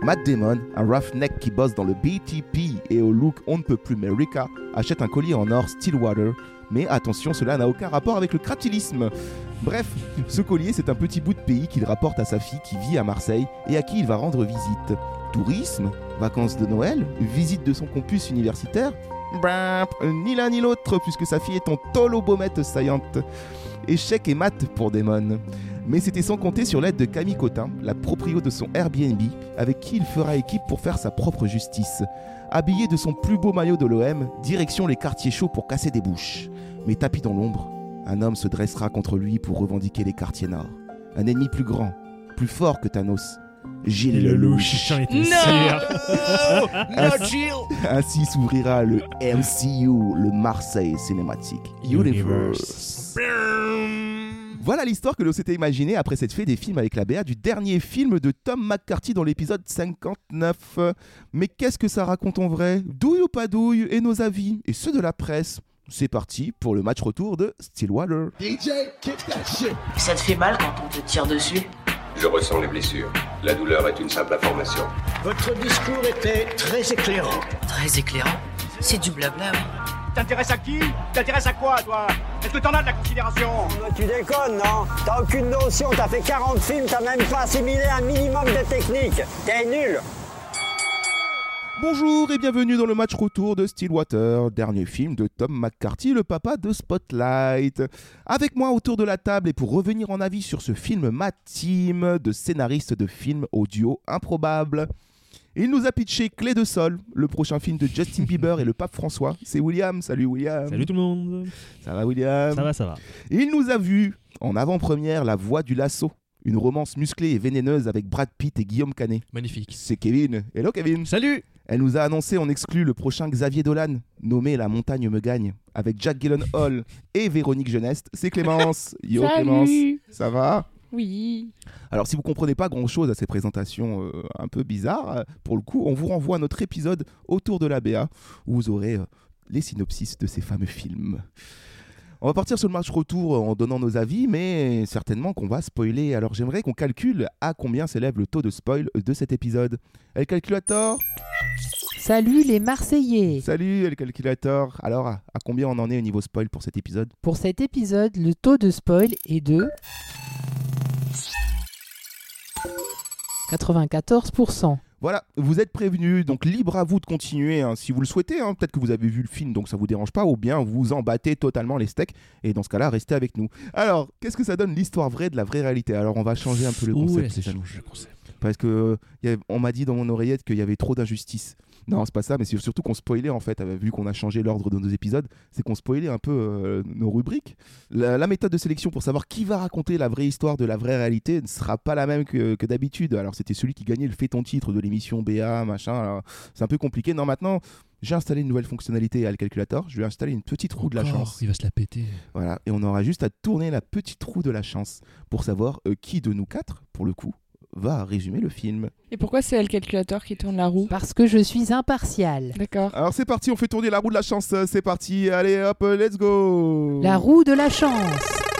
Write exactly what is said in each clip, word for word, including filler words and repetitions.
Matt Damon, un roughneck qui bosse dans le B T P et au look on ne peut plus America, achète un collier en or Stillwater. Mais attention, cela n'a aucun rapport avec le craptilisme. Bref, ce collier, c'est un petit bout de pays qu'il rapporte à sa fille qui vit à Marseille et à qui il va rendre visite. Tourisme, vacances de Noël, visite de son campus universitaire. Brrr, ni l'un ni l'autre, puisque sa fille est en tolobomette saillante. Échec et mat pour Damon. Mais c'était sans compter sur l'aide de Camille Cotin, la proprio de son Airbnb, avec qui il fera équipe pour faire sa propre justice. Habillé de son plus beau maillot de l'O M, direction les quartiers chauds pour casser des bouches. Mais tapis dans l'ombre, un homme se dressera contre lui pour revendiquer les quartiers nord. Un ennemi plus grand, plus fort que Thanos. Gilles Lelouch. ainsi, ainsi s'ouvrira le M C U, le Marseille Cinematic Universe. Voilà l'histoire que l'on s'était imaginée après cette fée des films avec la B A du dernier film de Tom McCarthy dans l'épisode cinquante-neuf. Mais qu'est-ce que ça raconte en vrai ? Douille ou pas douille ? Et nos avis ? Et ceux de la presse ? C'est parti pour le match retour de Stillwater. D J, kick that shit. Ça te fait mal quand on te tire dessus ? Je ressens les blessures. La douleur est une simple information. Votre discours était très éclairant. Très éclairant ? C'est du blabla, oui. T'intéresses à qui ? T'intéresses à quoi, toi ? Est-ce que t'en as de la considération ? Tu déconnes, non ? T'as aucune notion, t'as fait quarante films, t'as même pas assimilé un minimum de technique. T'es nul. Bonjour et bienvenue dans le match retour de Stillwater, dernier film de Tom McCarthy, le papa de Spotlight. Avec moi autour de la table et pour revenir en avis sur ce film, ma team de scénaristes de films audio improbables. Il nous a pitché Clé de Sol, le prochain film de Justin Bieber et le pape François. C'est William. Salut William. Salut tout le monde. Ça va William ? Ça va, ça va. Il nous a vu en avant-première La Voix du Lasso, une romance musclée et vénéneuse avec Brad Pitt et Guillaume Canet. Magnifique. C'est Kevin. Hello Kevin. Salut. Elle nous a annoncé en exclu le prochain Xavier Dolan, nommé La Montagne me gagne, avec Jack Gyllenhaal et Véronique Geneste. C'est Clémence. Yo Salut. Clémence, ça va ? Oui. Alors si vous comprenez pas grand-chose à ces présentations euh, un peu bizarres, euh, pour le coup, on vous renvoie à notre épisode autour de la B A, où vous aurez euh, les synopsis de ces fameux films. On va partir sur le match retour en donnant nos avis, mais certainement qu'on va spoiler. Alors j'aimerais qu'on calcule à combien s'élève le taux de spoil de cet épisode. El Calculator ? Salut les Marseillais. Salut El Calculator. Alors à, à combien on en est au niveau spoil pour cet épisode ? Pour cet épisode, le taux de spoil est de quatre-vingt-quatorze pour cent. Voilà, vous êtes prévenus, donc libre à vous de continuer hein, si vous le souhaitez. Hein. Peut-être que vous avez vu le film, donc ça vous dérange pas, ou bien vous en battez totalement les steaks, et dans ce cas-là, restez avec nous. Alors, qu'est-ce que ça donne l'histoire vraie de la vraie réalité ? Alors, on va changer un peu le concept. Ouais, c'est changer le concept. Parce que y a, on m'a dit dans mon oreillette qu'il y avait trop d'injustice. Non, c'est pas ça, mais c'est surtout qu'on spoilait en fait, vu qu'on a changé l'ordre de nos épisodes, c'est qu'on spoilait un peu euh, nos rubriques. La, la méthode de sélection pour savoir qui va raconter la vraie histoire de la vraie réalité ne sera pas la même que, que d'habitude. Alors c'était celui qui gagnait le fait ton titre de l'émission B A, machin. Alors, c'est un peu compliqué. Non, maintenant, j'ai installé une nouvelle fonctionnalité à le calculateur. Je vais installer une petite roue de la chance. Il va se la péter. Voilà, et on aura juste à tourner la petite roue de la chance pour savoir euh, qui de nous quatre, pour le coup, va résumer le film. Et pourquoi c'est le calculateur qui tourne la roue ? Parce que je suis impartial. D'accord. Alors c'est parti, on fait tourner la roue de la chance. C'est parti, allez hop, let's go. La roue de la chance.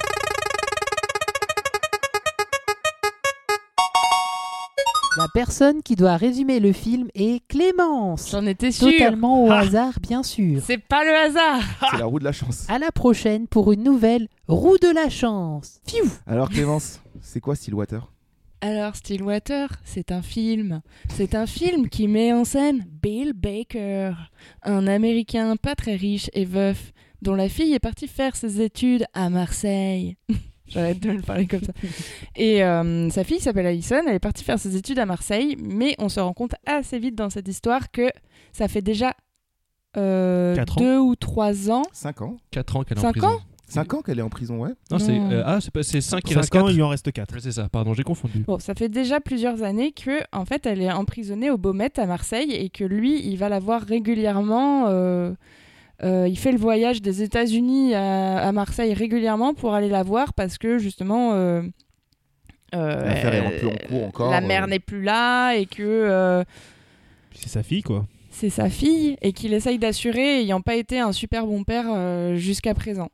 La personne qui doit résumer le film est Clémence. J'en étais sûre. Totalement au Ah. hasard, bien sûr. C'est pas le hasard. C'est la roue de la chance. À la prochaine pour une nouvelle roue de la chance. Fiou. Alors Clémence, c'est quoi Stillwater ? Alors Stillwater, c'est un film. C'est un film qui met en scène Bill Baker, un Américain pas très riche et veuf, dont la fille est partie faire ses études à Marseille. J'arrête de le parler comme ça. Et euh, sa fille s'appelle Alison, elle est partie faire ses études à Marseille, mais on se rend compte assez vite dans cette histoire que ça fait déjà euh, deux ou trois ans. Cinq ans. Quatre ans qu'elle est en Cinq prison. ans Cinq ans qu'elle est en prison, ouais. Non, Non. c'est euh, ah, c'est pas c'est cinq il cinq reste ans, quatre. il en reste quatre. Ouais, c'est ça, pardon, j'ai confondu. Bon, ça fait déjà plusieurs années que, en fait, elle est emprisonnée au Baumette à Marseille et que lui, il va la voir régulièrement. Euh, euh, il fait le voyage des États-Unis à, à Marseille régulièrement pour aller la voir parce que justement, euh, euh, L'affaire est un peu en cours encore. la mère euh. n'est plus là et que euh, C'est sa fille, quoi. c'est sa fille et qu'il essaye d'assurer, ayant pas été un super bon père euh, jusqu'à présent.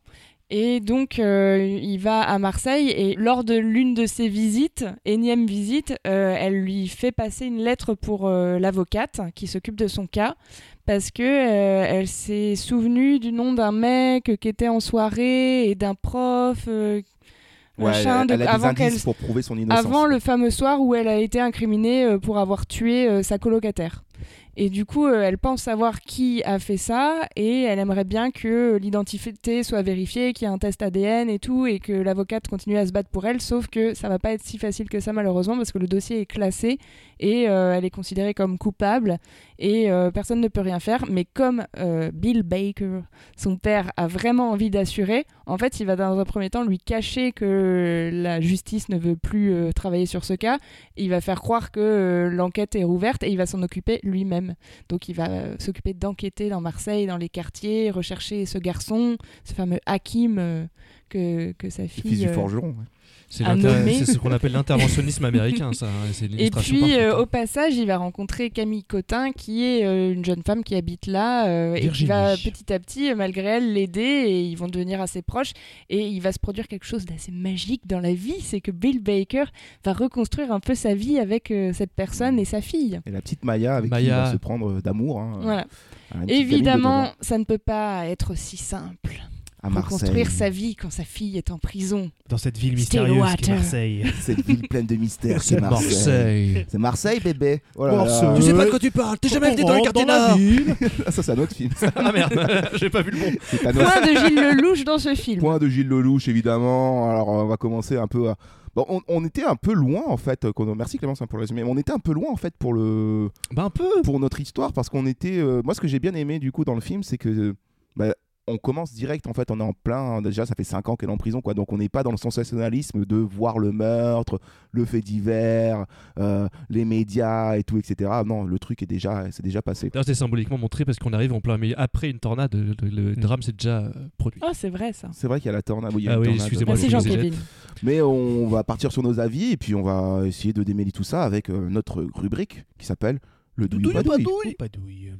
Et donc, euh, il va à Marseille et lors de l'une de ses visites, énième visite, euh, elle lui fait passer une lettre pour euh, l'avocate qui s'occupe de son cas parce que euh, elle s'est souvenue du nom d'un mec qui était en soirée et d'un prof. Euh, Ouais, machin, elle, elle de- a des avant indices qu'elle- pour prouver son innocence. avant le fameux soir où elle a été incriminée euh, pour avoir tué euh, sa colocataire. Et du coup, euh, elle pense savoir qui a fait ça et elle aimerait bien que l'identité soit vérifiée, qu'il y ait un test A D N et tout, et que l'avocate continue à se battre pour elle, sauf que ça va pas être si facile que ça malheureusement parce que le dossier est classé et euh, elle est considérée comme coupable et euh, personne ne peut rien faire. Mais comme euh, Bill Baker, son père, a vraiment envie d'assurer, en fait, il va dans un premier temps lui cacher que la justice ne veut plus euh, travailler sur ce cas. Il va faire croire que euh, l'enquête est rouverte et il va s'en occuper lui-même. Donc il va euh, s'occuper d'enquêter dans Marseille, dans les quartiers, rechercher ce garçon, ce fameux Hakim euh, que, que sa fille... Fils du euh, forgeron. Ouais. C'est, à l'inter- nommer. c'est ce qu'on appelle l'interventionnisme américain, ça. hein, C'est Et l'illustration puis, parfaite, euh, hein. au passage, il va rencontrer Camille Cotin, qui est euh, une jeune femme qui habite là euh, et qui Virginie. va petit à petit, euh, malgré elle, l'aider et ils vont devenir assez proches. Et il va se produire quelque chose d'assez magique dans la vie, c'est que Bill Baker va reconstruire un peu sa vie avec euh, cette personne et sa fille. Et la petite Maya avec qui il Maya. va se prendre euh, d'amour. Hein, Voilà. à une petite gamine de deux Évidemment, ans. ça ne peut pas être si simple. À Marseille. Reconstruire sa vie quand sa fille est en prison. Dans cette ville mystérieuse qui est Stillwater. Marseille. Cette ville pleine de mystères, c'est C'est Marseille. Marseille. C'est Marseille, bébé. Oh là là. Marseille. Tu sais pas de quoi tu parles, t'es jamais venu dans les quartiers nord. Ça, c'est un autre film. Ah merde, j'ai pas vu le bon. C'est un autre Point de Gilles Lelouch dans ce film. point de Gilles Lelouch, évidemment. Alors, on va commencer un peu à... Bon, on, on était un peu loin, en fait. euh, qu'on- Merci Clémence hein, pour le résumé. Mais on était un peu loin, en fait, pour, le... Bah un peu. pour notre histoire. Parce qu'on était... euh, Moi, ce que j'ai bien aimé, du coup, dans le film, c'est que... euh, bah, on commence direct, en fait, on est en plein, déjà ça fait cinq ans qu'elle est en prison, quoi, donc on n'est pas dans le sensationnalisme de voir le meurtre, le fait divers, euh, les médias et tout, et cetera. Non, le truc est déjà, c'est déjà passé. D'ailleurs, c'est symboliquement montré parce qu'on arrive en plein milieu. Après une tornade, le, le drame s'est déjà euh, produit. Oh, c'est vrai ça. C'est vrai qu'il y a la tornade. Oui, il y a Ah une oui, tornade. excusez-moi, Merci je vous ai- Jean-Kévin. Mais on va partir sur nos avis et puis on va essayer de démêler tout ça avec euh, notre rubrique qui s'appelle le douille ou pas douille. Pas douille.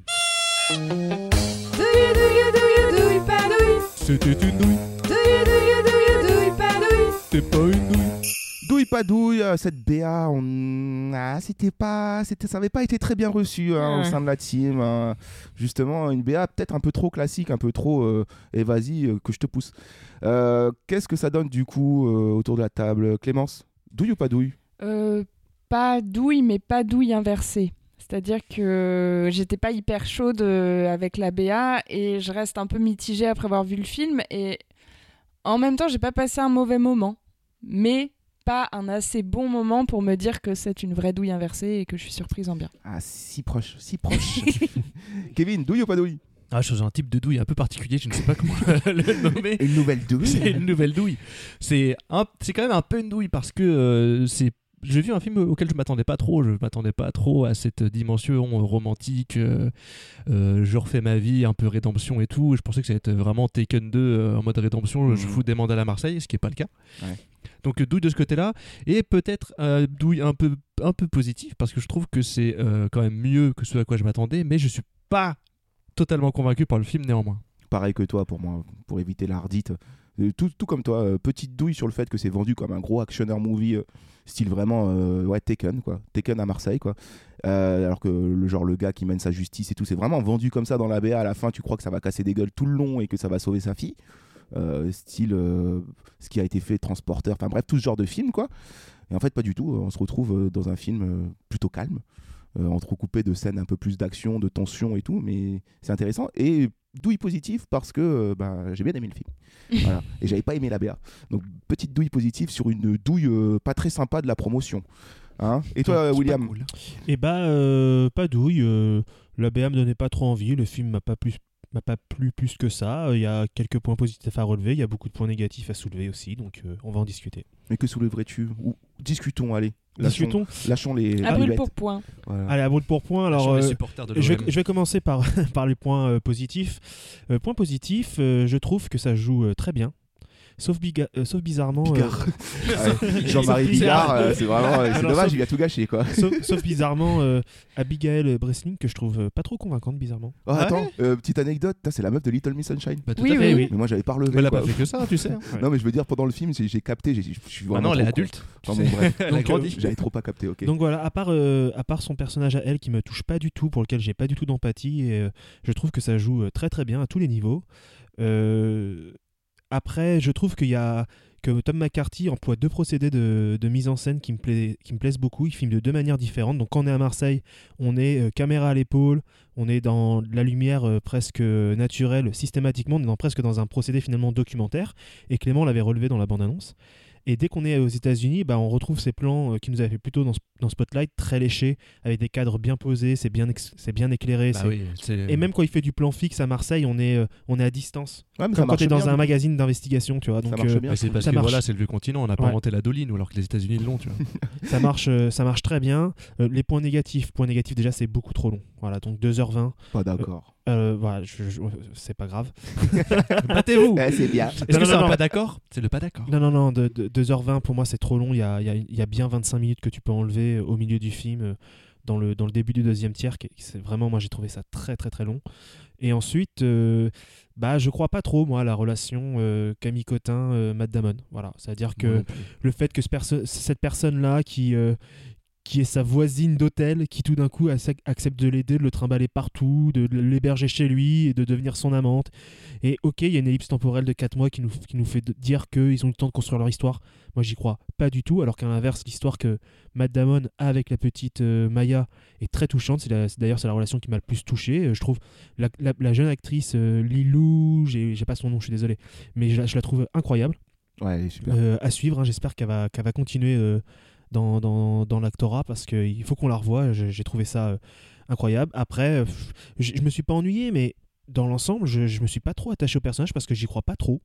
Douille, douille, douille, douille, pas douille. C'était une douille, Douille, douille, douille, douille, pas douille. c'était pas une douille. Douille pas douille, euh, cette B A, on... ah, c'était pas, c'était, ça n'avait pas été très bien reçu hein, au Ouais. sein de la team. hein. Justement, une B A peut-être un peu trop classique, un peu trop. Euh, et vas-y, euh, que je te pousse. Euh, qu'est-ce que ça donne du coup euh, autour de la table, Clémence? Douille ou pas douille? Euh, pas douille, mais pas douille inversée. C'est-à-dire que j'étais pas hyper chaude euh, avec la B A et je reste un peu mitigée après avoir vu le film. Et en même temps, j'ai pas passé un mauvais moment, mais pas un assez bon moment pour me dire que c'est une vraie douille inversée et que je suis surprise en bien. Ah, si proche, si proche. Kevin, douille ou pas douille? Ah, je suis un type de douille un peu particulier, je ne sais pas comment le nommer. Une nouvelle douille. C'est une nouvelle douille. C'est, un, c'est quand même un peu une douille parce que euh, c'est. J'ai vu un film auquel je m'attendais pas trop. Je m'attendais pas trop à cette dimension euh, romantique. Euh, euh, je refais ma vie, un peu rédemption et tout. Je pensais que ça allait être vraiment Taken deux euh, en mode rédemption. Mhm. Je fous des mandales à Marseille, ce qui est pas le cas. Ouais. Donc euh, douille de ce côté-là et peut-être euh, douille un peu un peu positif parce que je trouve que c'est euh, quand même mieux que ce à quoi je m'attendais. Mais je suis pas totalement convaincu par le film néanmoins. Pareil que toi pour moi, pour éviter l'ardite. Euh, Tout, tout comme toi, euh, petite douille sur le fait que c'est vendu comme un gros actionneur movie, euh, style vraiment euh, ouais, Taken, quoi. Taken à Marseille, quoi. Euh, alors que le genre le gars qui mène sa justice et tout, c'est vraiment vendu comme ça dans la B A. À la fin, tu crois que ça va casser des gueules tout le long et que ça va sauver sa fille. Euh, style euh, ce qui a été fait, Transporteur, enfin bref, tout ce genre de film, quoi. Et en fait, pas du tout. On se retrouve euh, dans un film euh, plutôt calme, euh, entrecoupé de scènes un peu plus d'action, de tension et tout, mais c'est intéressant. Et douille positive parce que euh, bah, j'ai bien aimé le film. Voilà. Et j'avais pas aimé la B A. Donc petite douille positive sur une douille euh, pas très sympa de la promotion. Hein et toi, C'est pas William? cool. Et bah, euh, pas douille. euh, la B A me donnait pas trop envie. Le film m'a pas plus m'a pas plu plus que ça. Il y a quelques points positifs à relever. Il y a beaucoup de points négatifs à soulever aussi. Donc, euh, on va en discuter. Mais que soulèverais-tu? Ou discutons, allez. Lâchons, Discutons. lâchons les. À les brûle bêtes. pour point. Voilà. Allez, à brûle pour point. Alors, Sur les euh, supporters de je, vais, l'O M. je vais commencer par, par les points euh, positifs. Euh, point positif, euh, je trouve que ça joue euh, très bien. sauf, biga- euh, sauf bizarrement. Bigard. euh, Ouais, Jean-Marie Bigard, euh, c'est vraiment, euh, c'est Alors, dommage, sauf- il a tout gâché quoi. sauf, sauf bizarrement euh, Abigail Breslin que je trouve euh, pas trop convaincante bizarrement. Oh, attends, euh, petite anecdote, t'as, c'est la meuf de Little Miss Sunshine. Bah, tout Oui, à fait, oui. Mais moi j'avais pas relevé. Mais elle a quoi. pas fait que ça, tu sais. Non mais je veux dire pendant le film j'ai, j'ai capté, j'ai, je suis vraiment. Maintenant, elle est trop con. adulte. tu Enfin, sais. bon, bref. Elle a Donc, grandi. J'avais trop pas capté, ok. Donc voilà, à part, euh, à part son personnage à elle qui me touche pas du tout, pour lequel j'ai pas du tout d'empathie, et euh, je trouve que ça joue euh, très très bien à tous les niveaux. Euh, après, je trouve qu'il y a que Tom McCarthy emploie deux procédés de, de mise en scène qui me, pla- qui me plaisent beaucoup. Il filme de deux manières différentes. Donc quand on est à Marseille, on est euh, caméra à l'épaule, on est dans de la lumière euh, presque naturelle systématiquement, on est dans, presque dans un procédé finalement documentaire. Et Clément l'avait relevé dans la bande-annonce. Et dès qu'on est aux États-Unis, bah, on retrouve ces plans euh, qui nous avaient fait plutôt dans, dans Spotlight, très léchés, avec des cadres bien posés, c'est bien, ex- c'est bien éclairé. Bah c'est- oui, c'est- Et même quand il fait du plan fixe à Marseille, on est, euh, on est à distance. Ouais, mais ça Comme quand marche tu es dans bien, un du coup. magazine d'investigation, tu vois. Ça Donc, marche euh, bien. Bah, c'est parce ça que marche. voilà, c'est le vieux continent, on n'a pas Ouais. inventé la Doline, alors que les États-Unis l'ont, tu vois. ça, marche, euh, ça marche très bien. Euh, les points négatifs, points négatifs déjà, c'est beaucoup trop long. Voilà, donc deux heures vingt. Pas d'accord. Euh, voilà, je- je- c'est pas grave. Battez-vous. Ouais, c'est bien. Est-ce Non, que non, c'est un non. pas d'accord? C'est le pas d'accord. Non, non, non, de, de- deux heures vingt pour moi c'est trop long. Il y a, il y a- il y a bien vingt-cinq minutes que tu peux enlever euh, au milieu du film, euh, dans, le, dans le début du deuxième tiers. Qui, qui- c'est vraiment, moi j'ai trouvé ça très très très long. Et ensuite, euh, bah, je crois pas trop moi à la relation euh, Camille Cotin, euh, Matt Damon. Voilà, c'est-à-dire que Moi non plus. le fait que ce perso- cette personne-là qui, euh, qui est sa voisine d'hôtel, qui tout d'un coup ac- accepte de l'aider, de le trimballer partout, de l'héberger chez lui et de devenir son amante. Et ok, il y a une ellipse temporelle de quatre mois qui nous, qui nous fait de- dire qu'ils ont eu le temps de construire leur histoire. Moi, j'y crois pas du tout, alors qu'à l'inverse, l'histoire que Matt Damon a avec la petite euh, Maya est très touchante. C'est, la- c'est d'ailleurs c'est la relation qui m'a le plus touché. Euh, je trouve la, la- la jeune actrice euh, Lilou, j'ai, j'ai pas son nom, je suis désolé, mais je la, je la trouve incroyable. Ouais, elle est super. Euh, à suivre, hein, j'espère qu'elle va, qu'elle va continuer euh, dans, dans, dans l'actorat parce qu'il faut qu'on la revoie. J'ai, j'ai trouvé ça euh, incroyable. Après, euh, pff, je, je me suis pas ennuyé, mais dans l'ensemble, je, je me suis pas trop attaché au personnage parce que j'y crois pas trop.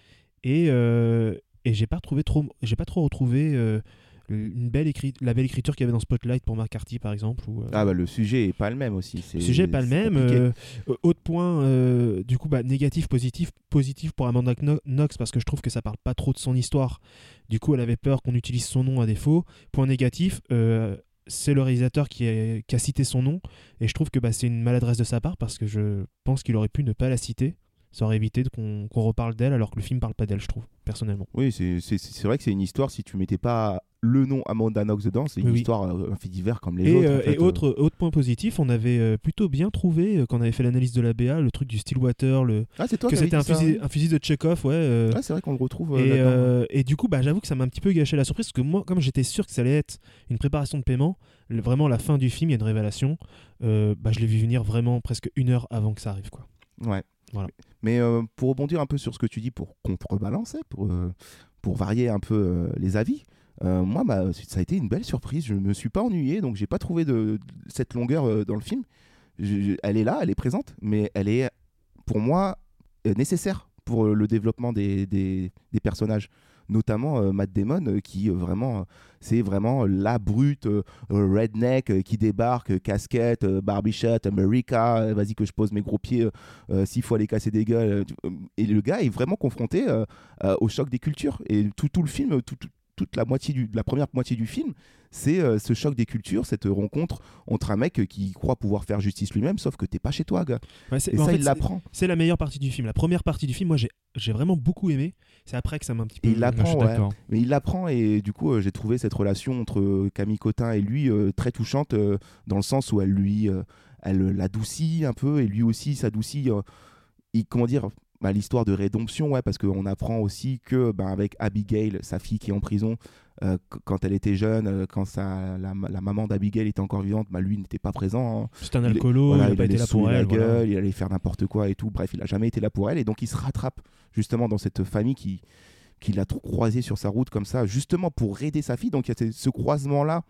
Et, euh, et j'ai pas retrouvé trop, j'ai pas trop retrouvé euh, une belle écrit, la belle écriture qu'il y avait dans Spotlight pour McCarthy par exemple. Ou, euh, Ah bah le sujet est pas le même aussi. C'est, le sujet n'est pas le c'est même. compliqué. Euh, euh, autre point, euh, du coup, bah, négatif, positif. Positif pour Amanda Kno- Knox parce que je trouve que ça parle pas trop de son histoire. Du coup, elle avait peur qu'on utilise son nom à défaut. Point négatif, euh, c'est le réalisateur qui, est, qui a cité son nom. Et je trouve que bah, c'est une maladresse de sa part parce que je pense qu'il aurait pu ne pas la citer. Ça aurait évité de qu'on, qu'on reparle d'elle alors que le film parle pas d'elle, je trouve, personnellement. Oui, c'est, c'est, c'est vrai que c'est une histoire, si tu mettais pas le nom Amanda Knox dedans, c'est une Oui, oui. histoire, euh, un fait divers comme les Et, autres. euh, en fait, et autre, autre point positif, on avait euh, plutôt bien trouvé, euh, quand on avait fait l'analyse de la B A, le truc du Stillwater, le... Ah, c'est toi que qui avais c'était un dit ça, fusil, hein. un fusil de Chekhov, ouais. euh, Ouais, c'est vrai qu'on le retrouve euh, Et, là-dedans. euh, et du coup, bah, j'avoue que ça m'a un petit peu gâché la surprise parce que moi, comme j'étais sûr que ça allait être une préparation de paiement, le- vraiment la fin du film, il y a une révélation. Euh, bah, je l'ai vu venir vraiment presque une heure avant que ça arrive, quoi. Ouais. Voilà. Mais euh, pour rebondir un peu sur ce que tu dis, pour contrebalancer, pour, euh, pour varier un peu euh, les avis, euh, moi, bah, ça a été une belle surprise. Je ne me suis pas ennuyé, donc j'ai pas trouvé de, de cette longueur euh, dans le film. Je- je- elle est là, elle est présente, mais elle est, pour moi, euh, nécessaire pour euh, le développement des, des, des personnages. Notamment euh, Matt Damon, euh, qui euh, vraiment, euh, c'est vraiment la brute euh, euh, redneck euh, qui débarque, euh, casquette, euh, barbichette, America, euh, vas-y que je pose mes gros pieds, euh, euh, s'il faut aller casser des gueules. euh, tu- euh, et le gars est vraiment confronté euh, euh, au choc des cultures. Et tout, tout le film, tout, tout- toute la, moitié du, la première moitié du film, c'est euh, ce choc des cultures, cette rencontre entre un mec qui croit pouvoir faire justice lui-même, sauf que t'es pas chez toi, gars. Ouais, c'est- Et mais en ça, fait, il c'est- l'apprend. C'est la meilleure partie du film. La première partie du film, moi, j'ai, j'ai vraiment beaucoup aimé. C'est après que ça m'a un petit peu... Et il Moi, je l'apprend, suis ouais. d'accord. Mais il l'apprend et du coup, euh, j'ai trouvé cette relation entre euh, Camille Cotin et lui euh, très touchante euh, dans le sens où elle lui, euh, elle euh, l'adoucit un peu et lui aussi s'adoucit. euh, il- comment dire bah, l'histoire de rédemption, ouais, parce qu'on apprend aussi que bah, avec Abigail, sa fille qui est en prison, euh, qu- quand elle était jeune, euh, quand sa, la, la maman d'Abigail était encore vivante, bah, lui n'était pas présent. hein. C'est un Il- alcoolo, voilà, il n'a il pas été allait là pour saouler elle. la voilà. gueule, il allait faire n'importe quoi et tout. Bref, il a jamais été là pour elle et donc il se rattrape justement dans cette famille qui qu'il a trop croisé sur sa route comme ça, justement pour aider sa fille. Donc il y a ce- ce croisement-là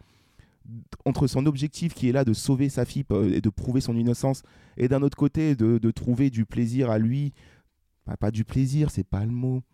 entre son objectif qui est là de sauver sa fille euh, et de prouver son innocence, et d'un autre côté de, de trouver du plaisir à lui. Bah, pas du plaisir, c'est pas le mot.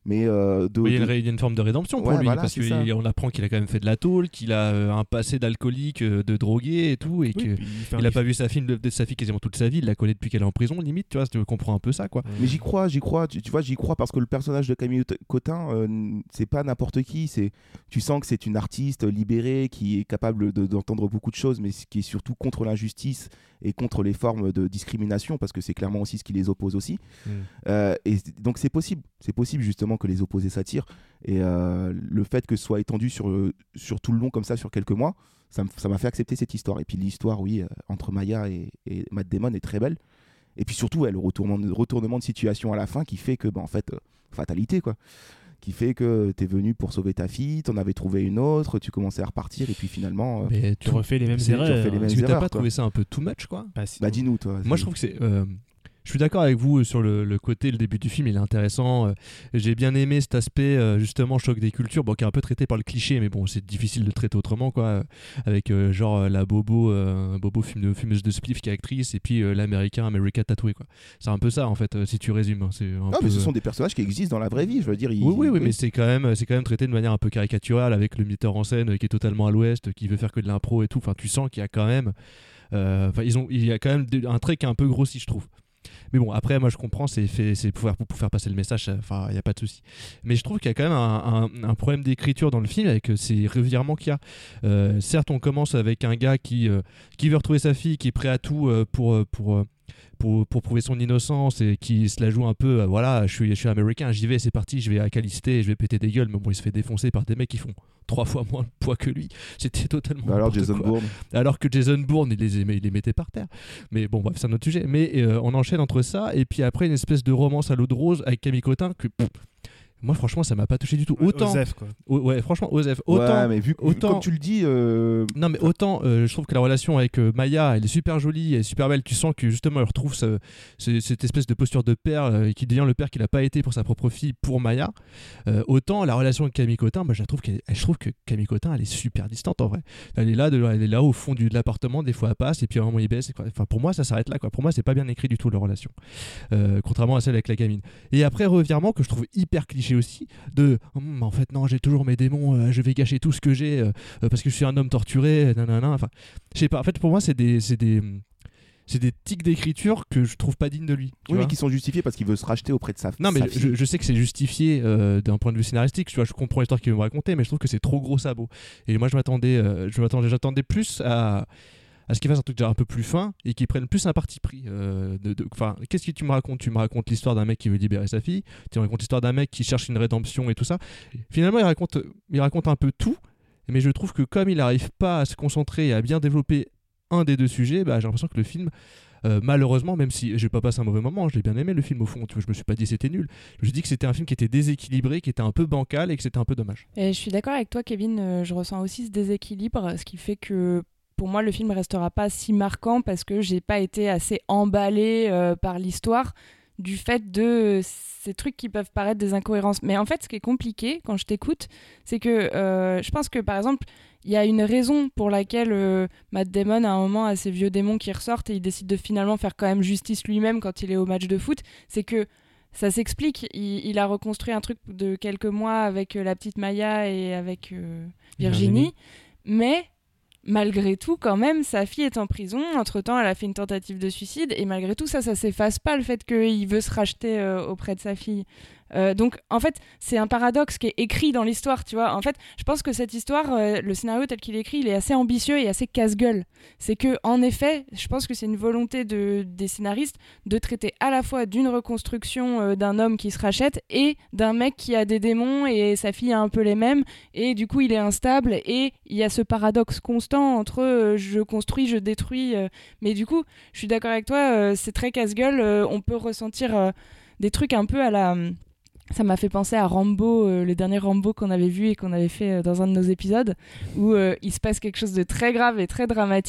Mais euh, de, Oui, il, y a une, de- ré- il y a une forme de rédemption pour Ouais, lui, voilà, parce c'est ça. qu'on apprend qu'il a quand même fait de la tôle, qu'il a euh, un passé d'alcoolique, euh, de drogué et tout, et Oui, qu'il puis il fait un- n'a pas vu sa fille, de, de sa fille quasiment toute sa vie, il la connaît depuis qu'elle est en prison, limite, tu vois, tu comprends un peu ça, quoi. Mais j'y crois, j'y crois, tu, tu vois, j'y crois parce que le personnage de Camille Ot- Cotin, euh, c'est pas n'importe qui, c'est, tu sens que c'est une artiste libérée qui est capable de- d'entendre beaucoup de choses, mais qui est surtout contre l'injustice et contre les formes de discrimination, parce que c'est clairement aussi ce qui les oppose aussi. Mm. Euh, et c- donc c'est possible, c'est possible justement que les opposés s'attirent, et euh, le fait que ce soit étendu sur, euh, sur tout le long comme ça, sur quelques mois, ça m- ça m'a fait accepter cette histoire. Et puis l'histoire, oui, euh, entre Maya et, et Matt Damon est très belle. Et puis surtout, ouais, le retournement, retournement de situation à la fin qui fait que, bah, en fait, euh, fatalité, quoi. Qui fait que t'es venu pour sauver ta fille, t'en avais trouvé une autre, tu commençais à repartir, et puis finalement, euh, Mais Tu refais les mêmes c'est- erreurs. tu refais les hein. mêmes Est-ce que t'as erreurs, pas quoi. trouvé ça un peu too much, quoi? Bah, si- bah dis-nous, toi. Moi, c'est- je trouve que c'est. euh, je suis d'accord avec vous sur le, le côté, le début du film, il est intéressant. euh, J'ai bien aimé cet aspect, euh, justement, choc des cultures, bon, qui est un peu traité par le cliché, mais bon, c'est difficile de traiter autrement, quoi. euh, Avec euh, genre euh, la Bobo, euh, Bobo fume de- fumeuse de spliff qui est actrice, et puis euh, l'américain, America tatoué, quoi. C'est un peu ça, en fait, euh, si tu résumes. hein, C'est un Ah, peu, mais ce euh, sont des personnages qui existent dans la vraie vie, je veux dire. ils- Oui, oui, oui, oui. mais c'est quand même, c'est quand même traité de manière un peu caricaturale avec le metteur en scène euh, qui est totalement à l'ouest, qui veut faire que de l'impro et tout. Enfin, tu sens qu'il y a quand même, euh, enfin, ils ont, il y a quand même des- un trait qui est un peu grossi, je trouve. Mais bon, après, moi, je comprends, c'est fait, c'est pour faire, pour faire passer le message. Enfin, il y a pas de souci. Mais je trouve qu'il y a quand même un, un- un problème d'écriture dans le film avec euh, ces revirements qu'il y a. Euh, certes, on commence avec un gars qui, euh, qui veut retrouver sa fille, qui est prêt à tout euh, pour, euh, pour, euh, pour, pour prouver son innocence et qui se la joue un peu. euh, voilà, je suis, je suis américain, j'y vais, c'est parti, je vais à Calisté, je vais péter des gueules. Mais bon, il se fait défoncer par des mecs qui font trois fois moins de poids que lui. C'était totalement. Bah alors n'importe Jason quoi. Bourne. Alors que Jason Bourne, il les, aimait- il les mettait par terre. Mais bon, bref, c'est un autre sujet. Mais euh, on enchaîne entre ça et puis après une espèce de romance à l'eau de rose avec Camille Cotin que. pff, moi, franchement, ça m'a pas touché du tout. Ouais, Autant. Osef, quoi. O- ouais, franchement, Osef. Autant. Ouais, mais vu, vu autant- comme tu le dis, euh, Non, mais autant, euh, je trouve que la relation avec euh, Maya, elle est super jolie, elle est super belle. Tu sens que justement, elle retrouve ce- ce- cette espèce de posture de père euh, qui devient le père qu'il n'a pas été pour sa propre fille, pour Maya. Euh, autant la relation avec Camille Cotin, bah, je, la trouve qu'elle- je trouve que Camille Cotin, elle est super distante en vrai. Elle est là, de, elle est là au fond du, de l'appartement, des fois elle passe, et puis à un moment il baisse. et quoi. Enfin, pour moi, ça s'arrête là. Quoi. Pour moi, c'est pas bien écrit du tout leur relation, Euh, contrairement à celle avec la gamine. Et après, revirement que je trouve hyper cliché aussi, de Hum, en fait, non, j'ai toujours mes démons, euh, je vais gâcher tout ce que j'ai euh, euh, parce que je suis un homme torturé, nanana. Enfin, je sais pas. En fait, pour moi, c'est des, c'est des, c'est des tics d'écriture que je trouve pas dignes de lui. tu oui, vois. mais qui sont justifiés parce qu'il veut se racheter auprès de sa, Non, mais sa je, fille. je sais que c'est justifié euh, d'un point de vue scénaristique. Tu vois, je comprends l'histoire qu'il veut me raconter, mais je trouve que c'est trop gros sabot. Et moi, je m'attendais, euh, je m'attendais, j'attendais plus à à ce qu'il fasse un truc déjà un peu plus fin et qu'il prenne plus un parti pris. euh, de, de- enfin, qu'est-ce que tu me racontes Tu me racontes l'histoire d'un mec qui veut libérer sa fille, tu me racontes l'histoire d'un mec qui cherche une rédemption et tout ça. Finalement, il raconte, il raconte un peu tout, mais je trouve que comme il n'arrive pas à se concentrer et à bien développer un des deux sujets, bah, j'ai l'impression que le film, euh, malheureusement, même si j'ai pas passé un mauvais moment, je l'ai bien aimé le film au fond, tu vois, je me suis pas dit c'était nul. Je me suis dit que c'était un film qui était déséquilibré, qui était un peu bancal et que c'était un peu dommage. Et je suis d'accord avec toi, Kevin. euh, je ressens aussi ce déséquilibre, ce qui fait que pour moi, le film restera pas si marquant parce que j'ai pas été assez emballée euh, par l'histoire du fait de ces trucs qui peuvent paraître des incohérences. Mais en fait, ce qui est compliqué quand je t'écoute, c'est que euh, je pense que par exemple, il y a une raison pour laquelle euh, Matt Damon, à un moment, a ces vieux démons qui ressortent et il décide de finalement faire quand même justice lui-même quand il est au match de foot. C'est que ça s'explique. Il, il a reconstruit un truc de quelques mois avec euh, la petite Maya et avec euh, Virginie. Virginie. Mais malgré tout, quand même, sa fille est en prison. Entre-temps, elle a fait une tentative de suicide. Et malgré tout, ça, ça s'efface pas, le fait qu'il veut se racheter euh, auprès de sa fille. Euh, donc, en fait, c'est un paradoxe qui est écrit dans l'histoire, tu vois. En fait, je pense que cette histoire, euh, le scénario tel qu'il est écrit, il est assez ambitieux et assez casse-gueule. C'est que, en effet, je pense que c'est une volonté de, des scénaristes de traiter à la fois d'une reconstruction euh, d'un homme qui se rachète et d'un mec qui a des démons et sa fille a un peu les mêmes et du coup, il est instable et il y a ce paradoxe constant entre euh, je construis, je détruis. Euh, mais du coup, je suis d'accord avec toi, euh, c'est très casse-gueule. Euh, on peut ressentir euh, des trucs un peu à la... Ça m'a fait penser à Rambo, euh, le dernier Rambo qu'on avait vu et qu'on avait fait euh, dans un de nos épisodes, où euh, il se passe quelque chose de très grave et très dramatique,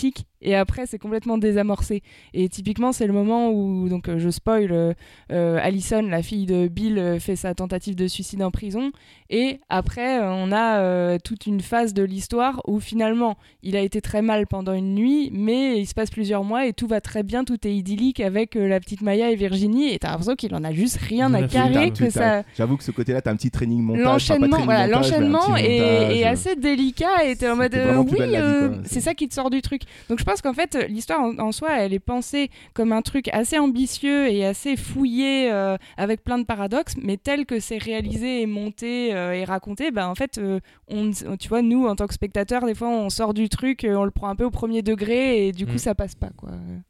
et après c'est complètement désamorcé. Et typiquement c'est le moment où, donc euh, je spoil, euh, euh, Allison, la fille de Bill, euh, fait sa tentative de suicide en prison, et après euh, on a euh, toute une phase de l'histoire où finalement il a été très mal pendant une nuit, mais il se passe plusieurs mois et tout va très bien, tout est idyllique avec euh, la petite Maya et Virginie, et t'as l'impression qu'il en a juste rien Il en à a fait carrer, Putain, que ça... J'avoue que ce côté-là, t'as un petit training montage. L'enchaînement, enfin, pas voilà, training montage, mais un l'enchaînement petit est, montage, est euh, assez délicat et t'es en mode c'était euh, vraiment oui, plus belle la vie, euh, quoi. c'est ça qui te sort du truc. Donc je pense qu'en fait l'histoire en, en soi elle est pensée comme un truc assez ambitieux et assez fouillé euh, avec plein de paradoxes, mais tel que c'est réalisé et monté euh, et raconté, bah en fait euh, on, tu vois, nous en tant que spectateurs des fois on sort du truc, euh, on le prend un peu au premier degré et du coup Mm. ça passe pas quoi.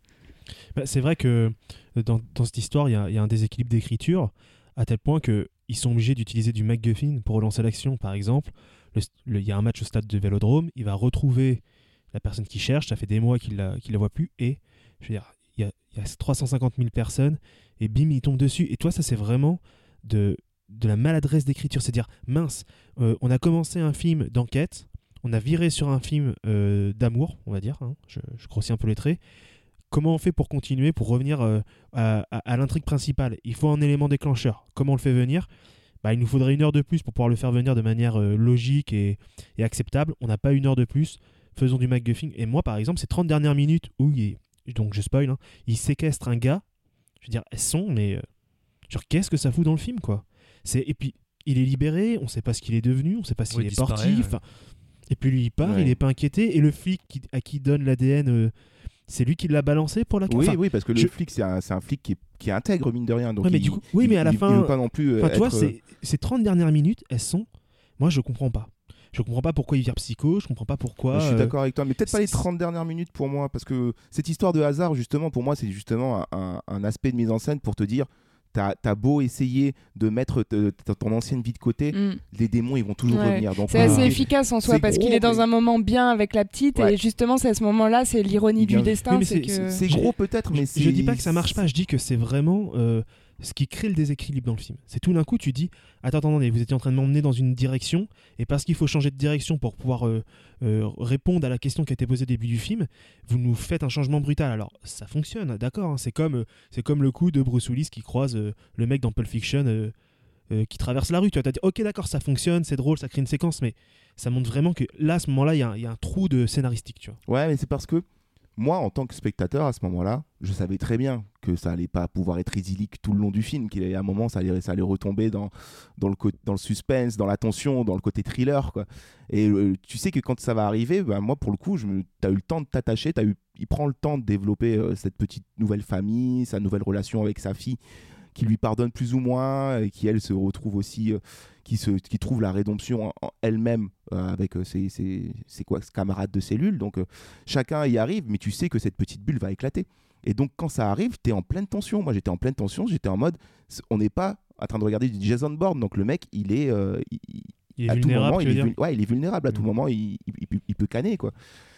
Bah, c'est vrai que dans, dans cette histoire, il y, a- il y a un déséquilibre d'écriture à tel point qu'ils sont obligés d'utiliser du MacGuffin pour relancer l'action. Par exemple, le st- le- il y a un match au stade de Vélodrome, il va retrouver la personne qu'il cherche, ça fait des mois qu'il la, qu'il la voit plus, et je veux dire, il y a, il y a trois cent cinquante mille personnes, et bim, il tombe dessus. Et toi, ça c'est vraiment de, de la maladresse d'écriture. C'est-à-dire, mince, euh, on a commencé un film d'enquête, on a viré sur un film euh, d'amour, on va dire, hein, je, je grossis un peu les traits. Comment on fait pour continuer, pour revenir euh, à, à- à l'intrigue principale? Il faut un élément déclencheur. Comment on le fait venir? Bah, il nous faudrait une heure de plus pour pouvoir le faire venir de manière euh, logique et, et acceptable. On n'a pas une heure de plus. Faisons du MacGuffin. Et moi, par exemple, ces trente dernières minutes où il est, donc je spoil, hein, il séquestre un gars, je veux dire, elles sont, mais euh, genre, qu'est-ce que ça fout dans le film, quoi? C'est, et puis, il est libéré, on ne sait pas ce qu'il est devenu, on ne sait pas s'il Ouais, il est disparaît, parti. ouais. enfin, Et puis lui, il part, Ouais. il n'est pas inquiété. Et le flic qui- à qui donne l'A D N, euh, c'est lui qui l'a balancé pour la Oui, enfin, oui, parce que le je- flic, c'est un, c'est un flic qui, est- qui intègre, mine de rien. Donc Ouais, mais il, du coup- oui, il- mais à la il- fin- il veut pas non plus. euh, Enfin, tu vois, être, c'est- ces trente dernières minutes, elles sont. Moi, je comprends pas. Je comprends pas pourquoi il vire psycho, je comprends pas pourquoi. Je suis euh, d'accord avec toi, mais peut-être pas les c'est- trente dernières minutes pour moi, parce que cette histoire de hasard, justement, pour moi, c'est justement un, un- un aspect de mise en scène pour te dire, t'as as beau essayer de mettre te- te- ton ancienne vie de côté, Mm. les démons, ils vont toujours Ouais. revenir. Donc, C'est euh, assez efficace en soi c'est parce gros, qu'il est dans mais- un moment bien avec la petite, Ouais. et justement c'est à ce moment-là, c'est l'ironie Bien- du destin. Oui, mais c'est c'est- que... C'est J'ai- gros peut-être, mais je, c'est. je dis pas que ça marche pas, je dis que c'est vraiment euh, ce qui crée le déséquilibre dans le film. C'est tout d'un coup, tu dis attends, attends, attendez, vous étiez en train de m'emmener dans une direction, et parce qu'il faut changer de direction pour pouvoir euh, euh, répondre à la question qui a été posée au début du film, vous nous faites un changement brutal. Alors, ça fonctionne, d'accord, hein, c'est comme, euh, c'est comme le coup de Bruce Willis qui croise euh, le mec dans Pulp Fiction euh, euh, qui traverse la rue. Tu vas te dire ok, d'accord, ça fonctionne, c'est drôle, ça crée une séquence, mais ça montre vraiment que là, à ce moment-là, il y, a un- il y a un trou de scénaristique, tu vois. Ouais, mais c'est parce que moi, en tant que spectateur, à ce moment-là, je savais très bien que ça allait pas pouvoir être idyllique tout le long du film, qu'il y a un moment, ça allait, ça allait retomber dans, dans, le, co- dans le suspense, dans la tension, dans le côté thriller, quoi. Et euh, tu sais que quand ça va arriver, ben, moi, pour le coup, je me... tu as eu le temps de t'attacher, t'as eu... il prend le temps de développer euh, cette petite nouvelle famille, sa nouvelle relation avec sa fille, qui lui pardonne plus ou moins, et qui, elle, se retrouve aussi... euh, qui, se, qui trouve la rédemption en, en elle-même euh, avec euh, ses, ses, ses quoi, ses camarades de cellule. Donc euh, chacun y arrive, mais tu sais que cette petite bulle va éclater. Et donc quand ça arrive, tu es en pleine tension. Moi j'étais en pleine tension, j'étais en mode, c- on n'est pas en train de regarder du Jason Bourne. Donc le mec, il est, euh, il, Il est à tout vulnérable, moment, tu il veux est, dire vul- ouais, il est vulnérable. À tout Mm. moment, il, il, il peut- il peut canner, quoi.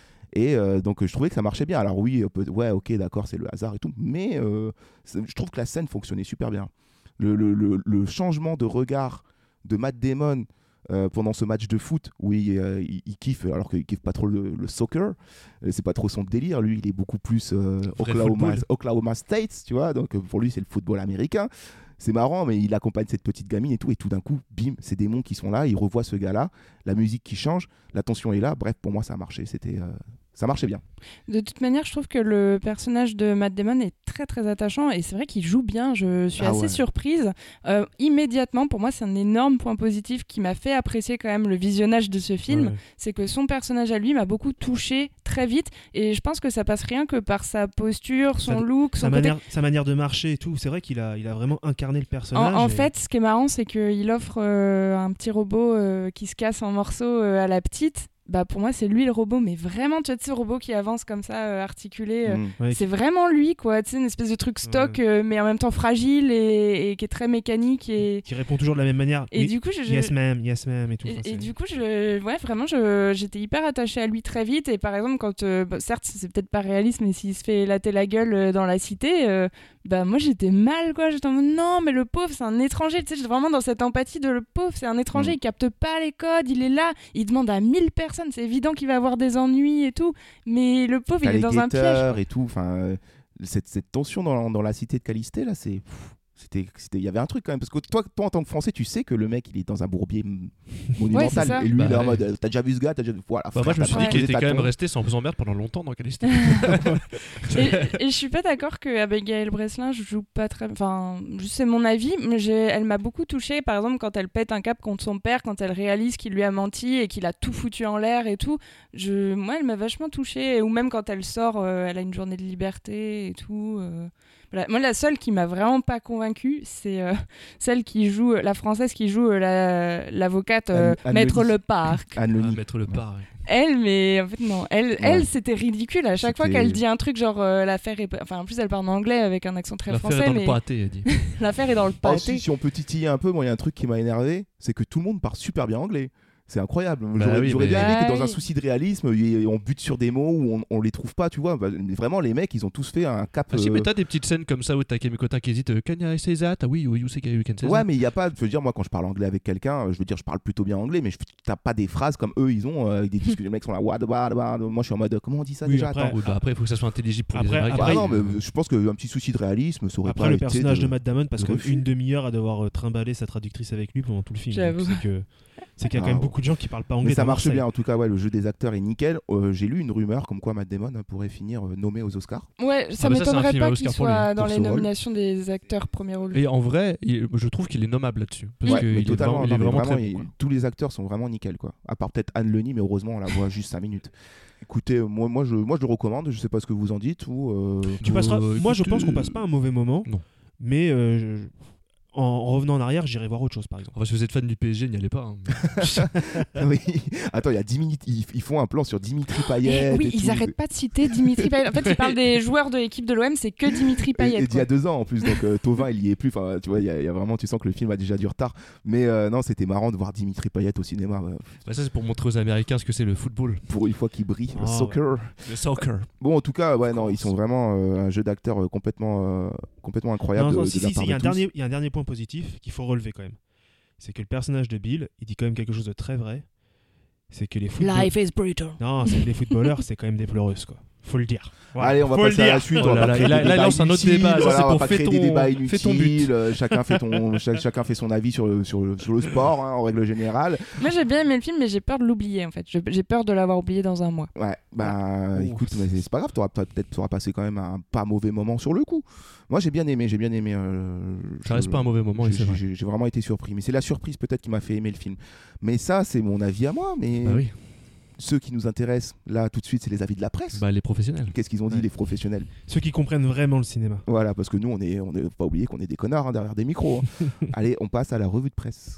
Et euh, donc euh, je trouvais que ça marchait bien. Alors oui, euh, peut- ouais, ok, d'accord, c'est le hasard et tout, mais euh, c'est- je trouve que la scène fonctionnait super bien. Le, le, le, le changement de regard de Matt Damon euh, pendant ce match de foot où il, euh, il, il kiffe, alors qu'il kiffe pas trop le, le soccer, euh, c'est pas trop son délire. Lui, il est beaucoup plus euh, Vrai Oklahoma, football. Oklahoma State, tu vois. Donc euh, pour lui, c'est le football américain. C'est marrant, mais il accompagne cette petite gamine et tout, et tout d'un coup, bim, c'est des démons qui sont là. Il revoit ce gars-là, la musique qui change, la tension est là. Bref, pour moi, ça a marché. C'était, euh, ça marchait bien. De toute manière, je trouve que le personnage de Matt Damon est très très attachant, et c'est vrai qu'il joue bien. Je suis Ah assez ouais. surprise. Euh, immédiatement, pour moi, c'est un énorme point positif qui m'a fait apprécier quand même le visionnage de ce film. Ouais. C'est que son personnage à lui m'a beaucoup touché très vite, et je pense que ça passe rien que par sa posture, son Sa- look, son Sa côté. manière, sa manière de marcher et tout, c'est vrai qu'il a, il a vraiment incarné le En, personnage. en et- fait, ce qui est marrant, c'est qu'il offre euh, un petit robot euh, qui se casse en morceaux euh, à la petite. Bah pour moi, c'est lui le robot, mais vraiment, tu vois, ce robot qui avance comme ça, euh, articulé. euh, Mm. Ouais, C'est vraiment lui, quoi. Tu sais, une espèce de truc stock, euh, mais en même temps fragile et, et qui est très mécanique. Et, qui répond toujours de la même manière. et Oui, du coup, je, je- yes ma'am, yes ma'am et tout. et, Enfin, et c'est- du coup, je, ouais, vraiment, je, j'étais hyper attachée à lui très vite. Et par exemple, quand, euh, bah, certes, c'est peut-être pas réaliste, mais s'il se fait latter la gueule euh, dans la cité, euh, bah moi, j'étais mal, quoi. J'étais en mode, non, mais le pauvre, c'est un étranger. Tu sais, j'étais vraiment dans cette empathie de le pauvre, c'est un étranger, Mm. il capte pas les codes, il est là, il demande à mille personnes personne. C'est évident qu'il va avoir des ennuis et tout, mais le pauvre, T'as il est les dans un piège. guetteurs et tout. Enfin, euh, cette, cette tension dans, dans la cité de Callister, là, c'est. pff, C'était, c'était, il y avait un truc quand même parce que toi, toi en tant que Français, tu sais que le mec il est dans un bourbier m- monumental Ouais, c'est ça. et lui Bah il est en ouais. mode euh, t'as déjà vu ce gars, t'as déjà voilà. Bah, frère, moi, je me t'as suis pas dit qu'il posé était ta quand même tombe. resté sans emmerde pendant longtemps dans Callister. et, et je suis pas d'accord que Abigail Breslin joue pas très. Enfin, juste c'est mon avis, mais j'ai... elle m'a beaucoup touchée. Par exemple, quand elle pète un cap contre son père, quand elle réalise qu'il lui a menti et qu'il a tout foutu en l'air et tout. Je... Moi, elle m'a vachement touchée. Ou même quand elle sort, euh, elle a une journée de liberté et tout. Euh... Voilà. Moi, la seule qui m'a vraiment pas convaincue, c'est euh, celle qui joue, la française qui joue euh, la... l'avocate euh, Anne- Anne Maître Lely. Leparc. Anne Ah, Lely. mettre le pas. Ouais. Elle, mais en fait, non. Elle, elle c'était ridicule. À chaque fois C'était- qu'elle dit un truc, genre euh, l'affaire est. Enfin, en plus, elle parle en anglais avec un accent très L'affaire français. est dans mais le pâté, elle dit. l'affaire est dans le Ah, pâté. si, si on peut titiller un peu, moi il y a un truc qui m'a énervé, c'est que tout le monde parle super bien anglais. C'est incroyable. Bah j'aurais oui, j'aurais mais- bien aimé que Bah dans un oui. souci de réalisme, y- on bute sur des mots où on, on les trouve pas, tu vois. Bah, vraiment, les mecs, ils ont tous fait un cap. Ah si, euh, mais t'as des petites scènes comme ça où t'as Kamiko qui hésite. euh, Can I say that? Ah oui, you say you can say Ouais, that. mais il y a pas. Je veux dire, moi, quand je parle anglais avec quelqu'un, je veux dire, je parle plutôt bien anglais, mais je t'as pas des phrases comme eux, ils ont. Euh, avec des discussions, les mecs sont là. What, what, what. Moi, je suis en mode. Comment on dit ça Oui, déjà après, Attends. Oui, bah après, il faut que ça soit intelligible pour Après- les Américains. Ah après, non, mais je pense qu'un petit souci de réalisme, ça aurait Après pas le été personnage de- de Matt Damon, parce de refus. qu'une demi-heure à devoir euh, trimballer sa traductrice avec lui pendant tout le film. J'avoue. Donc, C'est que c'est qu'il y a quand Ah, même ouais. beaucoup de gens qui parlent pas anglais. Mais ça dans marche Marseille. bien, en tout cas, ouais, le jeu des acteurs est nickel. Euh, j'ai lu une rumeur comme quoi Matt Damon pourrait finir euh, nommé aux Oscars. Ouais, ça Ah bah ça, c'est un m'étonnerait film à pas Oscar qu'il pour lui, soit dans pour les ce rôle. nominations des acteurs premier rôle. Et en vrai, il- je trouve qu'il est nommable là-dessus. Parce Ouais, que mais il est totalement, vraiment, il non, est mais vraiment vraiment, très il- bon. quoi. tous les acteurs sont vraiment nickel, quoi. À part peut-être Anne Leny, mais heureusement, on la voit juste cinq minutes. Écoutez, euh, moi, moi, je, moi, je le recommande. Je sais pas ce que vous en dites ou. euh, Tu passeras... Euh, Moi, je écoute, pense qu'on euh, passe pas un mauvais moment. non. Mais euh, je- en revenant en arrière, j'irai voir autre chose, par exemple. Enfin, si vous êtes fan du P S G, n'y allez pas. hein. oui. Attends, il y a dix minutes. Ils, ils font un plan sur Dimitri Payet. Eh oui, et ils tout. arrêtent pas de citer Dimitri Payet. En fait, ils parlent des joueurs de l'équipe de l'O M, c'est que Dimitri Et, Payet. et d'il y a quoi. deux ans en plus, donc euh, Thauvin il y est plus. Enfin, tu vois, il y, a- il y a vraiment, tu sens que le film a déjà du retard. Mais euh, non, c'était marrant de voir Dimitri Payet au cinéma ouais, Bah, ça, c'est pour montrer aux Américains ce que c'est le football, pour une fois qu'il brille, le Oh, soccer. le soccer. Bon, en tout cas, ouais, non, ils sont vraiment euh, un jeu d'acteurs euh, complètement, euh, complètement incroyable. Non, de, non, de si, la si, part si, il y a de un tous. dernier- il y a un dernier point positif qu'il faut relever quand même. C'est que le personnage de Bill, il dit quand même quelque chose de très vrai. C'est que les footballeurs. Life is brutal. Non, c'est que les footballeurs, c'est quand même des pleureuses, quoi. Faut le dire. Voilà, Allez, on va faut le passer à la dire. suite. Oh on va là pas là, créer et là- des là, il débats lance un autre inutiles, débat. Ça, voilà, c'est on va pour pas fais créer ton- des débats fais ton but. inutiles. euh, chacun fait ton, cha- chacun fait son avis sur le, sur le, sur le sport hein, en règle générale. Moi, j'ai bien aimé le film, mais j'ai peur de l'oublier en fait. Je- J'ai peur de l'avoir oublié dans un mois. Ouais, bah Oh. écoute, mais c'est c'est pas grave, t'auras peut-être t'auras passé quand même un pas mauvais moment sur le coup. Moi j'ai bien aimé, j'ai bien aimé. euh, Ça je- reste pas un mauvais moment, et j'ai- c'est vrai. J'ai j'ai vraiment été surpris, mais c'est la surprise peut-être qui m'a fait aimer le film. Mais ça, c'est mon avis à moi. Mais Bah oui, ceux qui nous intéressent là tout de suite, c'est les avis de la presse. bah les professionnels. Qu'est-ce qu'ils ont dit Ouais. les professionnels? Ceux qui comprennent vraiment le cinéma. Voilà, parce que nous on est, on est pas oublier qu'on est des connards hein, derrière des micros. hein. Allez, on passe à la revue de presse.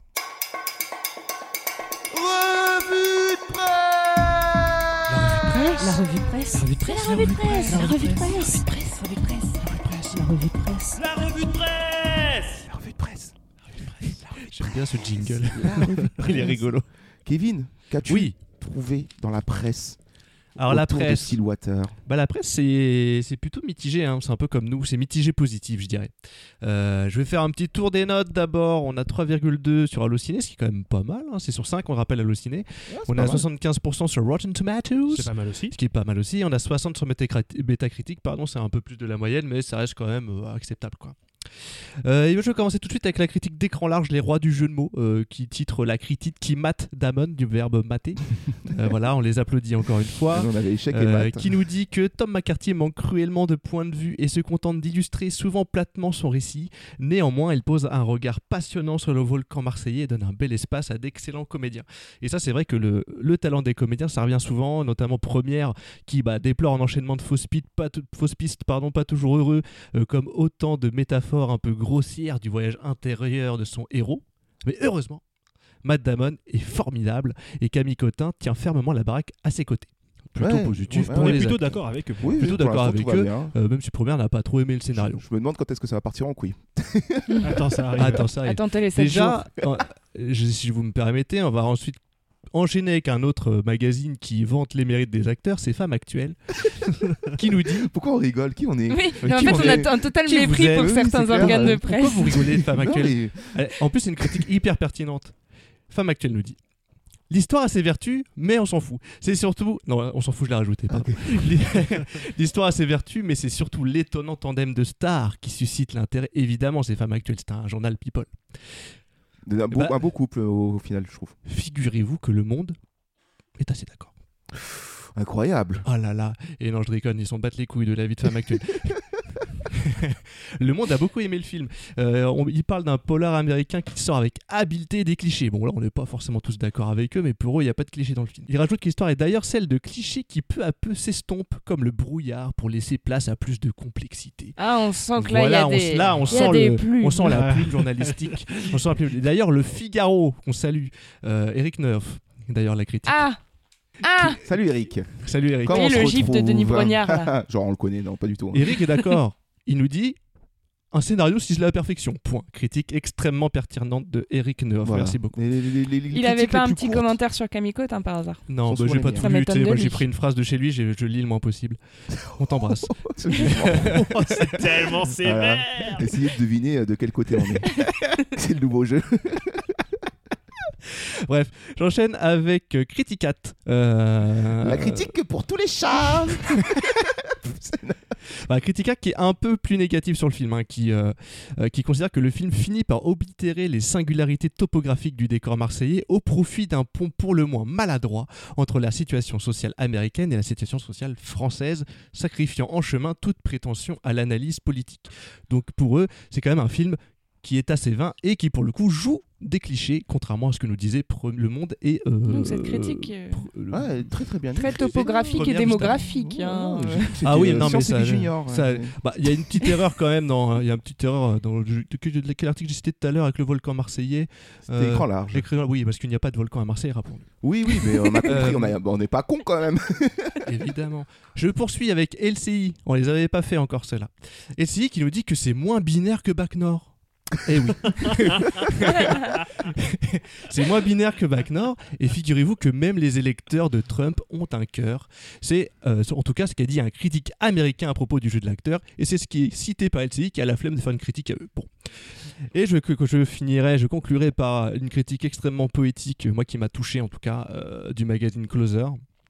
Revue de presse. La revue de presse. La revue de presse. La revue de presse. La revue de presse. La revue de presse. La revue de presse. La revue de presse. La revue de presse. J'aime bien ce jingle. La revue de Il est presse. rigolo. Kevin, qu'as-tu Oui. trouvé dans la presse? Alors la autour de presse, Stillwater. bah la presse c'est c'est plutôt mitigé, hein. C'est un peu comme nous, c'est mitigé positif, je dirais. Euh, je vais faire un petit tour des notes d'abord. On a trois virgule deux sur Allociné, ce qui est quand même pas mal. hein. C'est sur cinq, on rappelle Allociné. On est à soixante-quinze pour cent sur Rotten Tomatoes, C'est pas mal aussi. ce qui est pas mal aussi. On a soixante sur Metacritic, Metacritic, pardon, c'est un peu plus de la moyenne, mais ça reste quand même euh, acceptable, quoi. Euh, et je vais commencer tout de suite avec la critique d'écran large, les rois du jeu de mots, euh, qui titre la critique qui mate Damon, du verbe mater. Euh, voilà, on les applaudit encore une fois. On avait échec et Euh, mat. qui nous dit que Tom McCarthy manque cruellement de points de vue et se contente d'illustrer souvent platement son récit. Néanmoins, il pose un regard passionnant sur le volcan marseillais et donne un bel espace à d'excellents comédiens. Et ça, c'est vrai que le, le talent des comédiens, ça revient souvent, notamment Première, qui bah, déplore un enchaînement de fausses pistes, pas, t- fausses pistes pardon, pas toujours heureux, euh, comme autant de métaphores un peu grossières du voyage intérieur de son héros. Mais heureusement, Matt Damon est formidable et Camille Cotin tient fermement la baraque à ses côtés. Plutôt Ouais, positif ouais, pour On ouais. est les plutôt acteurs. d'accord avec eux. Oui, plutôt oui, pour d'accord l'instant, avec tout va eux. bien. Euh, même si Première n'a pas trop aimé le scénario. Je, je me demande quand est-ce que ça va partir en couille. Attends, ça arrive. Attends, ça arrive. Attends, t'as les sept jours. Déjà, euh, je- si vous me permettez, on va ensuite enchaîner avec un autre euh, magazine qui vante les mérites des acteurs, c'est Femmes Actuelles, qui nous dit Pourquoi on rigole? Qui on est? Oui, mais en Qui fait, vous on a êtes- t- un total qui vous mépris êtes pour Oui, certains c'est clair. organes de pourquoi presse. vous rigolez de Femmes Non, Actuelles. mais- Euh, En plus, c'est une critique hyper pertinente. Femme Actuelle nous dit: L'histoire a ses vertus, mais on s'en fout. C'est surtout... Non, on s'en fout, je l'ai rajouté. Pardon. L'histoire a ses vertus, mais c'est surtout l'étonnant tandem de stars qui suscite l'intérêt. Évidemment, ces femmes actuelles, c'est un journal People. Un beau, bah, un beau couple au, au final, je trouve. Figurez-vous que le monde est assez d'accord. Incroyable. Oh là là. Et non, je déconne, ils s'en battent les couilles de la vie de femme actuelle. Le monde a beaucoup aimé le film. Euh, on, il parle d'un polar américain qui sort avec habileté des clichés. Bon là on n'est pas forcément tous d'accord avec eux, mais pour eux il n'y a pas de clichés dans le film. Il rajoute que l'histoire est d'ailleurs celle de clichés qui peu à peu s'estompent comme le brouillard pour laisser place à plus de complexité. Ah, on sent que là il voilà, y a on, des là on y a sent, des le, plumes. on sent la plume journalistique. On sent la plume. D'ailleurs le Figaro qu'on salue, euh, Eric Neuf, d'ailleurs la critique. Ah Ah Salut Eric. Salut Eric. Oui, le gif de Denis Brognard là. Genre on le connaît, non pas du tout. Hein. Eric est d'accord. Il nous dit un scénario ciselé à la perfection. Point. Critique extrêmement pertinente de Eric Neuf. Voilà. Merci beaucoup. Les, les, les, les Il avait pas un petit courtes. commentaire sur Kamikote hein, par hasard. Non, Sont bah, j'ai souvent pas les tout miens. lu. Ça tu sais, m'étonne Moi de j'ai lui. pris une phrase de chez lui, j'ai- je lis le moins possible. On t'embrasse. C'est tellement sévère. Voilà. Essayez de deviner de quel côté on est. C'est le nouveau jeu. Bref, j'enchaîne avec euh, Criticat. Euh, La critique pour tous les chats. Bah, Criticat qui est un peu plus négatif sur le film, hein, qui, euh, euh, qui considère que le film finit par oblitérer les singularités topographiques du décor marseillais au profit d'un pont pour le moins maladroit entre la situation sociale américaine et la situation sociale française, sacrifiant en chemin toute prétention à l'analyse politique. Donc pour eux, c'est quand même un film qui est assez vain et qui pour le coup joue des clichés, contrairement à ce que nous disait Pre- Le Monde et... Euh, Donc cette critique euh, Pre- Ouais, très très bien. très dit. topographique Première et démographique. hein, euh. C'était, Ah oui, euh, non mais Science et ça, vie junior. ça- ouais. bah, il y a une petite erreur quand même dans, il y a une petite erreur dans le, quel, quel article j'ai cité tout à l'heure avec le volcan marseillais. C'était Euh, écran large. Écrit- oui, parce qu'il n'y a pas de volcan à Marseille, rappelons-le. Oui, oui, mais on a compris, Euh, on a- on n'est pas con quand même. Évidemment. Je poursuis avec L C I. On les avait pas fait encore ceux-là. L C I qui nous dit que c'est moins binaire que Bac Nord. Eh oui. C'est moins binaire que Bac Nord. Et figurez-vous que même les électeurs de Trump ont un cœur. C'est euh, en tout cas ce qu'a dit un critique américain à propos du jeu de l'acteur. Et c'est ce qui est cité par L C I qui a la flemme de faire une critique à eux. Bon. Et je, que, que je finirai, je conclurai par une critique extrêmement poétique, moi qui m'a touché en tout cas, euh, du magazine Closer.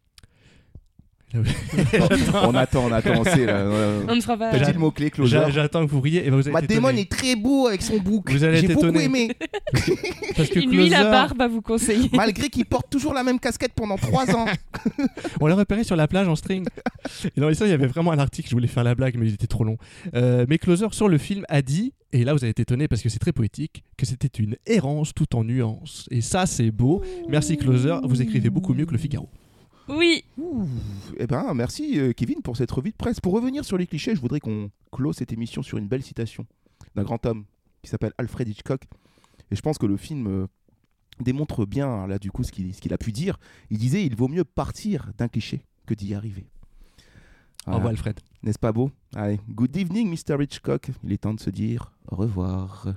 On attend, on attend, c'est là. euh, On ne sera pas. Petit mot-clé, Closer. J'a- J'attends que vous riez. Et ben vous allez Matt être Damon étonnés. est très beau avec son bouc. Vous allez J'ai être beaucoup étonnés. aimé. Parce que Une huile à Closer, barbe à vous conseiller. Malgré qu'il porte toujours la même casquette pendant trois ans. on l'a repéré sur la plage en string. Et dans ça, il y avait vraiment un article, je voulais faire la blague, mais il était trop long. Euh, mais Closer, sur le film, a dit, et là vous allez être étonnés parce que c'est très poétique, que c'était une errance tout en nuances. Et ça, c'est beau. Merci Closer, vous écrivez beaucoup mieux que le Figaro. Oui. Ouh. Eh ben, merci euh, Kevin pour cette revue de presse. Pour revenir sur les clichés, je voudrais qu'on close cette émission sur une belle citation d'un grand homme qui s'appelle Alfred Hitchcock. Et je pense que le film euh, démontre bien là du coup ce qu'il, ce qu'il a pu dire. Il disait il vaut mieux partir d'un cliché que d'y arriver. Au revoir Alfred. N'est-ce pas beau? Allez, good evening mister Hitchcock. Il est temps de se dire au revoir.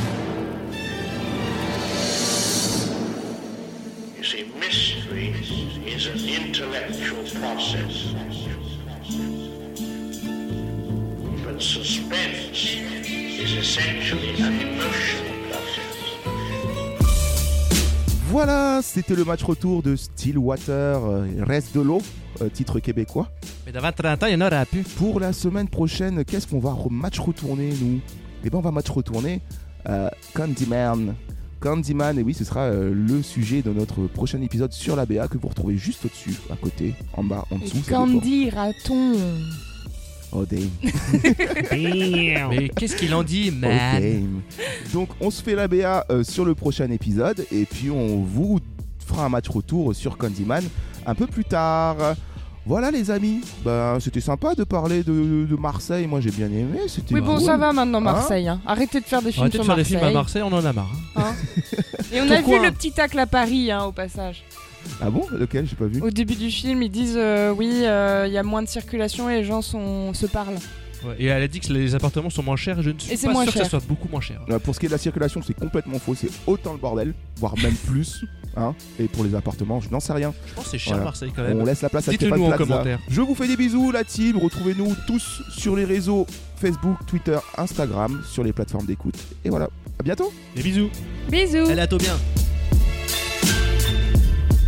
You see, mystery is an intellectual process. But suspense is essentially an emotional process. Voilà, c'était le match retour de Stillwater, euh, Reste de l'eau, euh, titre québécois. Mais dans trente ans, il y en aura plus. Pour la semaine prochaine, qu'est-ce qu'on va re- match retourner, nous? Eh bien, on va match retourner euh, Candyman. Candyman, et oui, ce sera euh, le sujet de notre prochain épisode sur la B A que vous retrouvez juste au-dessus, à côté, en bas, en dessous. ça dépend. Candy, raton. Oh, damn. Mais qu'est-ce qu'il en dit, Oh, man? damn. Donc, on se fait la B A euh, sur le prochain épisode, et puis on vous fera un match retour sur Candyman un peu plus tard. Voilà les amis, bah, c'était sympa de parler de, de Marseille, moi j'ai bien aimé. C'était Oui, bon, drôle. ça va maintenant, Hein Marseille. hein. Arrêtez de faire des films Arrêtez sur de faire des Marseille. films à Marseille, on en a marre. hein. Hein. Et on a Pourquoi vu le petit tacle à Paris, hein, au passage. Ah bon? Lequel? J'ai pas vu. Au début du film, ils disent euh, oui, il euh, y a moins de circulation et les gens sont... se parlent. Ouais, et elle a dit que les appartements sont moins chers. Je ne suis Et c'est pas moins sûr cher. que ça soit beaucoup moins cher. Euh, Pour ce qui est de la circulation, c'est complètement faux, c'est autant le bordel, voire même plus. Hein. Et pour les appartements, je n'en sais rien. Je pense que c'est cher Voilà. Marseille quand même. On laisse la place à Dites-le Stéphane nous en Plaza. commentaire. Je vous fais des bisous, la team. Retrouvez-nous tous sur les réseaux Facebook, Twitter, Instagram, sur les plateformes d'écoute. Et voilà, à bientôt. Des bisous. Bisous. Elle a tout bien.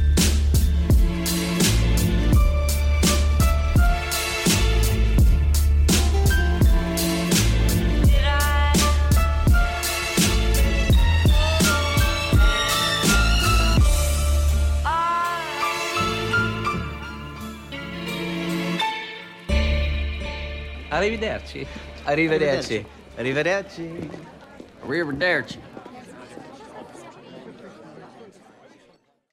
Arrivederci. Arrivederci. Arrivederci. Arrivederci.